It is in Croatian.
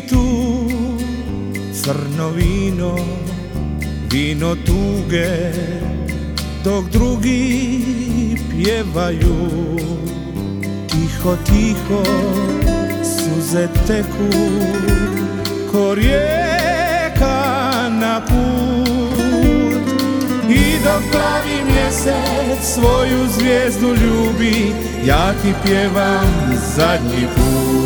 si tu, crno vino, vino tuge, dok drugi pjevaju. Tiho, tiho suze teku ko rijeka na put. I dok plavi mjesec svoju zvijezdu ljubi, ja ti pjevam zadnji put.